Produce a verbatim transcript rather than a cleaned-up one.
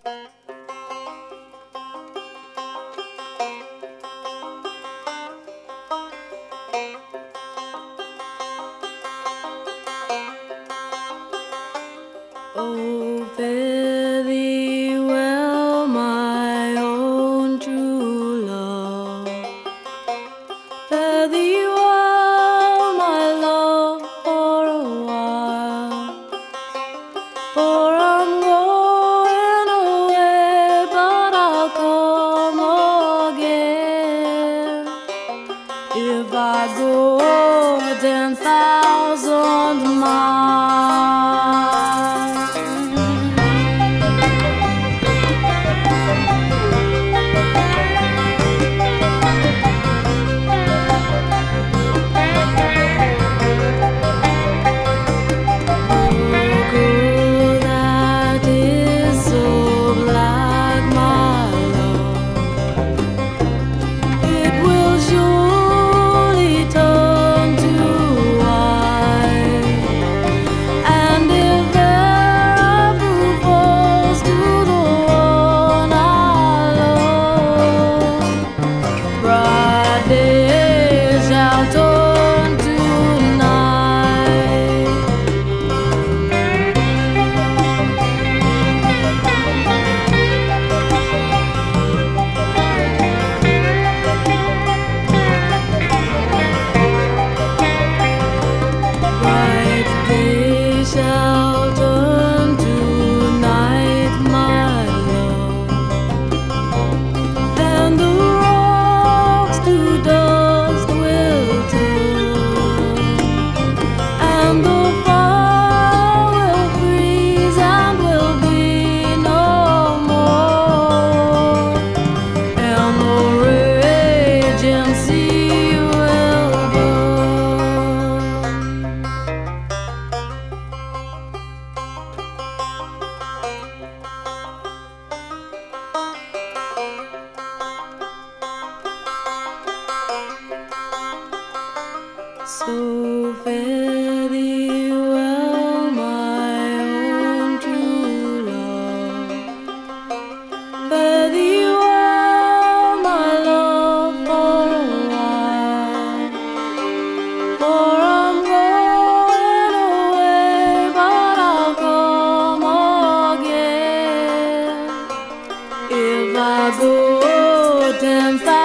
Oh, fare thee well, my own true love. Fare thee well, my love, for a while. For I'm going away, but I'll come again. If I go ten thousand miles. So fare thee well, my own true love. Fare thee well, my love, for a while. For I'm going away, but I'll come again. If I go ten thousand